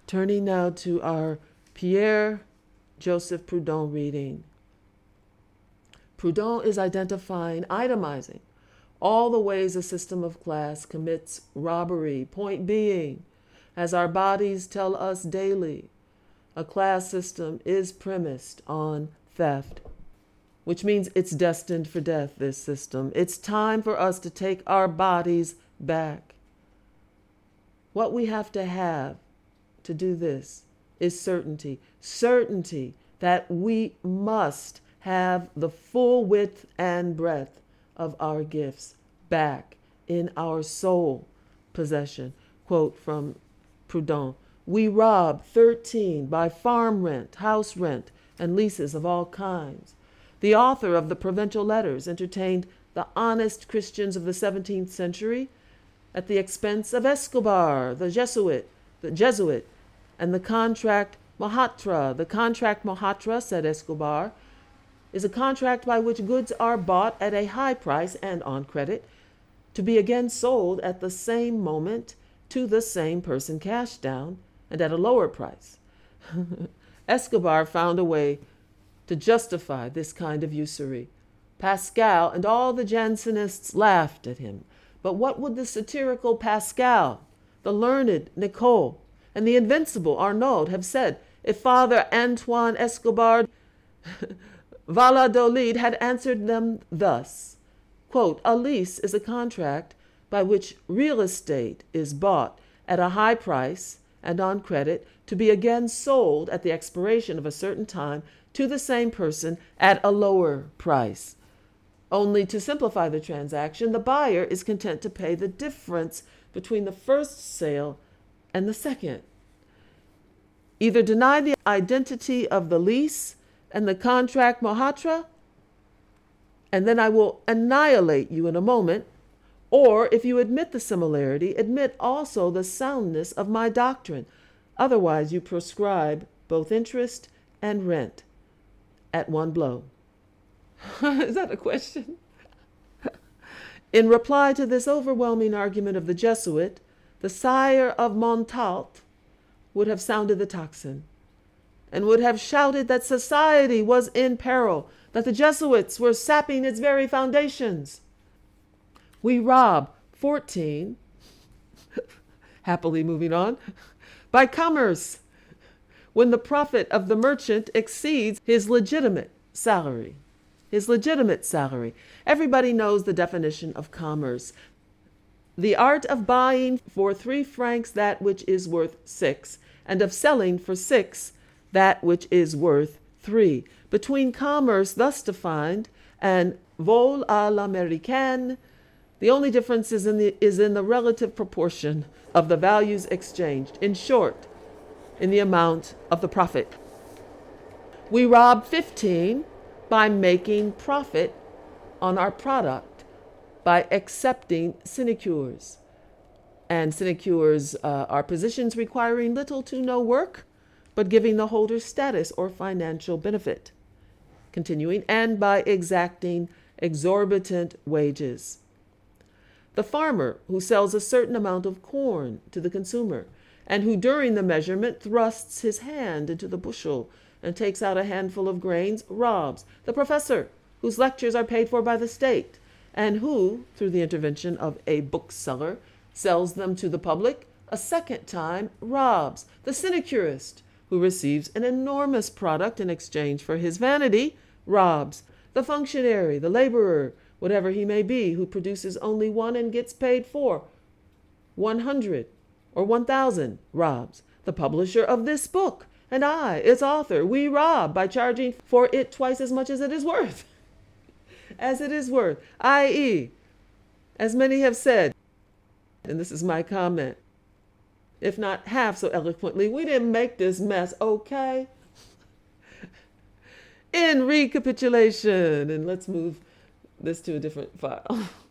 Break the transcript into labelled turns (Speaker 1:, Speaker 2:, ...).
Speaker 1: Turning now to our Pierre-Joseph Proudhon reading. Proudhon is itemizing all the ways a system of class commits robbery. Point being, as our bodies tell us daily, a class system is premised on theft, which means it's destined for death, this system. It's time for us to take our bodies back. What we have to do this is certainty. Certainty that we must have the full width and breadth of our gifts back in our soul possession. Quote from Proudhon. We rob 13 by farm rent, house rent, and leases of all kinds. The author of the Provincial Letters entertained the honest Christians of the 17th century at the expense of Escobar, the Jesuit, and the contract Mohatra. The contract Mohatra, said Escobar, is a contract by which goods are bought at a high price and on credit, to be again sold at the same moment to the same person cash down and at a lower price. Escobar found a way to justify this kind of usury. Pascal and all the Jansenists laughed at him. But what would the satirical Pascal, the learned Nicole, and the invincible Arnaud have said if Father Antoine Escobar Valladolid had answered them thus? Quote, a lease is a contract by which real estate is bought at a high price and on credit to be again sold at the expiration of a certain time to the same person at a lower price. Only to simplify the transaction, the buyer is content to pay the difference between the first sale and the second. Either deny the identity of the lease and the contract Mohatra, and then I will annihilate you in a moment, or if you admit the similarity, admit also the soundness of my doctrine. Otherwise you proscribe both interest and rent at one blow. Is that a question? In reply to this overwhelming argument of the Jesuit, the sire of Montalt would have sounded the tocsin and would have shouted that society was in peril, that the Jesuits were sapping its very foundations. We rob 14, happily moving on, by commerce, when the profit of the merchant exceeds his legitimate salary. Everybody knows the definition of commerce. The art of buying for 3 francs that which is worth 6, and of selling for 6 that which is worth 3. Between commerce thus defined and vol à l'américaine, the only difference is in the relative proportion of the values exchanged. In short, in the amount of the profit. We rob 15 by making profit on our product, by accepting sinecures. And sinecures are positions requiring little to no work, but giving the holder status or financial benefit. Continuing, and by exacting exorbitant wages. The farmer who sells a certain amount of corn to the consumer, and who during the measurement thrusts his hand into the bushel and takes out a handful of grains, robs. The professor whose lectures are paid for by the state, and who, through the intervention of a bookseller, sells them to the public, a second time robs. The sinecurist, who receives an enormous product in exchange for his vanity, robs. The functionary, the laborer, whatever he may be, who produces only 1 and gets paid for 100 or 1,000, robs. The publisher of this book, and I, its author, we rob by charging for it twice as much as it is worth. I.e., as many have said, and this is my comment, if not half so eloquently, we didn't make this mess, okay? In recapitulation, and let's move this to a different file.